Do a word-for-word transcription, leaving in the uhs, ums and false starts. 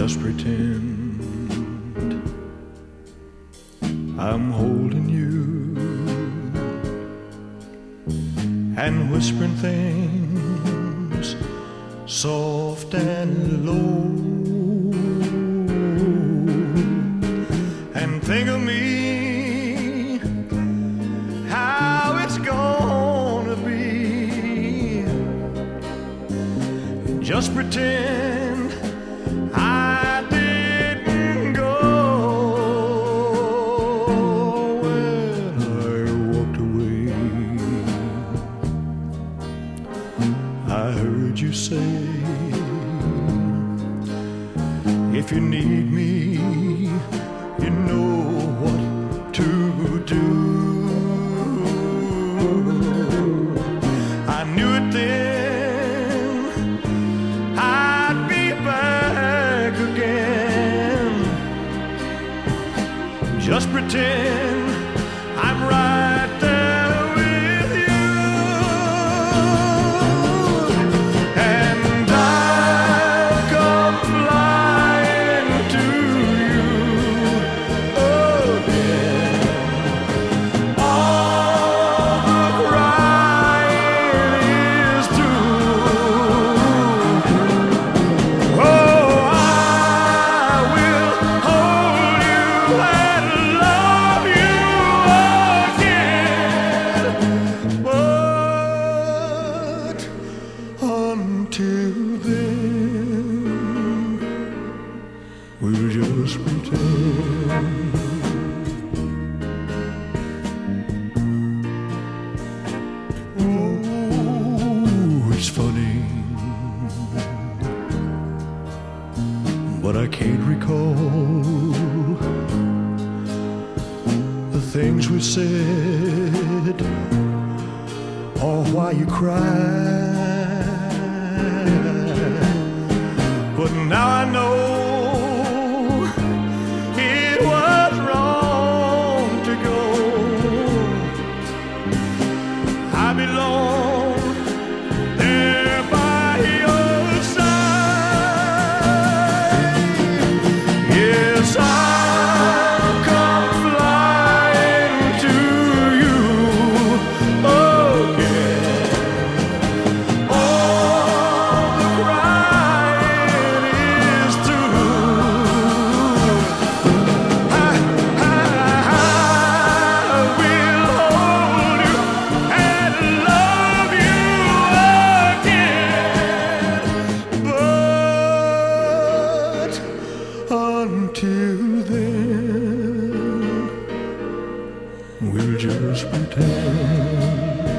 just pretend I'm holding you and whispering things soft and low, and think of me, how it's gonna be. Just pretend I didn't go. When I walked away, I heard you say, if you need me, you know what to do. I knew it then, I'd be back again. Just pretend I'm right there with you, and I'll come flying to you again. All the crying is through. Oh, I will hold you and love you again. But until then, we'll just pretend. Oh, it's funny, but I can't recall the things we said or why you cried. But now I know it was wrong to go. I belong there by your side. Yes, I'll come flying to you again. All the crying is through. I, I, I will hold you and love you again. But until then, we'll just pretend.